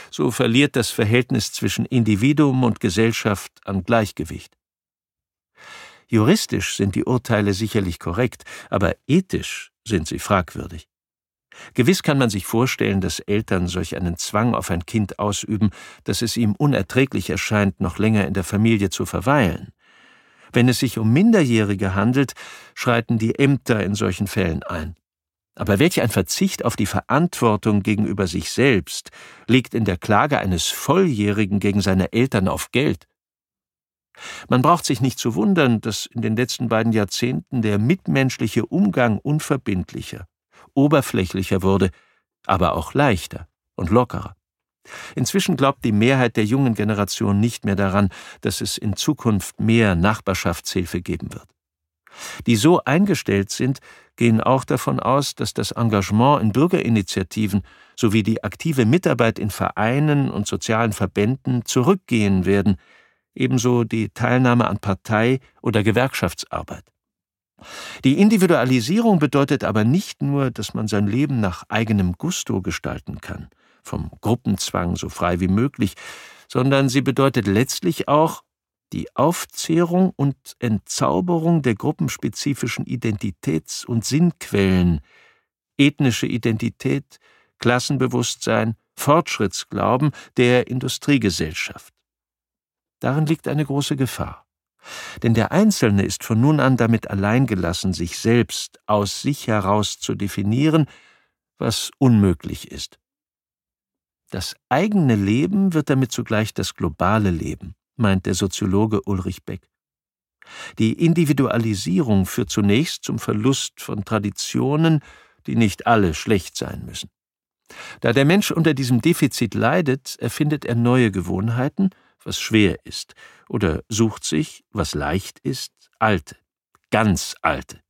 so verliert das Verhältnis zwischen Individuum und Gesellschaft an Gleichgewicht. Juristisch sind die Urteile sicherlich korrekt, aber ethisch sind sie fragwürdig. Gewiss kann man sich vorstellen, dass Eltern solch einen Zwang auf ein Kind ausüben, dass es ihm unerträglich erscheint, noch länger in der Familie zu verweilen. Wenn es sich um Minderjährige handelt, schreiten die Ämter in solchen Fällen ein. Aber welch ein Verzicht auf die Verantwortung gegenüber sich selbst liegt in der Klage eines Volljährigen gegen seine Eltern auf Geld. Man braucht sich nicht zu wundern, dass in den letzten beiden Jahrzehnten der mitmenschliche Umgang unverbindlicher, oberflächlicher wurde, aber auch leichter und lockerer. Inzwischen glaubt die Mehrheit der jungen Generation nicht mehr daran, dass es in Zukunft mehr Nachbarschaftshilfe geben wird. Die so eingestellt sind, gehen auch davon aus, dass das Engagement in Bürgerinitiativen sowie die aktive Mitarbeit in Vereinen und sozialen Verbänden zurückgehen werden, ebenso die Teilnahme an Partei- oder Gewerkschaftsarbeit. Die Individualisierung bedeutet aber nicht nur, dass man sein Leben nach eigenem Gusto gestalten kann, vom Gruppenzwang so frei wie möglich, sondern sie bedeutet letztlich auch die Aufzehrung und Entzauberung der gruppenspezifischen Identitäts- und Sinnquellen, ethnische Identität, Klassenbewusstsein, Fortschrittsglauben der Industriegesellschaft. Darin liegt eine große Gefahr. Denn der Einzelne ist von nun an damit alleingelassen, sich selbst aus sich heraus zu definieren, was unmöglich ist. Das eigene Leben wird damit zugleich das globale Leben, meint der Soziologe Ulrich Beck. Die Individualisierung führt zunächst zum Verlust von Traditionen, die nicht alle schlecht sein müssen. Da der Mensch unter diesem Defizit leidet, erfindet er neue Gewohnheiten, was schwer ist, oder sucht sich, was leicht ist, alte, ganz alte.